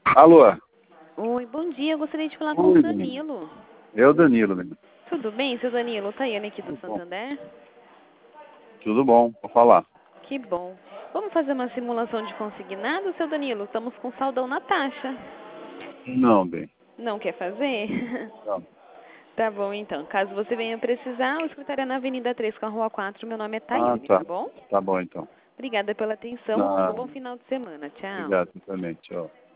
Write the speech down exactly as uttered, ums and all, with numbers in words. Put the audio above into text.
Alô? Oi, bom dia. Eu gostaria de falar com Oi, o Danilo. Danilo. Eu, Danilo, menino. Tudo bem, seu Danilo? Tayane aqui do Tudo bom. Santander. Tudo bom, vou falar. Que bom. Vamos fazer uma simulação de consignado, seu Danilo? Estamos com saldão na taxa. Não, bem. Não quer fazer? Não. Tá bom, então. Caso você venha precisar, o escritório é na Avenida três, com a Rua quatro. Meu nome é Ah, Tayane, tá. tá bom? Tá bom, então. Obrigada pela atenção. Um Ah, bom final de semana. Tchau. obrigado, também. Tchau.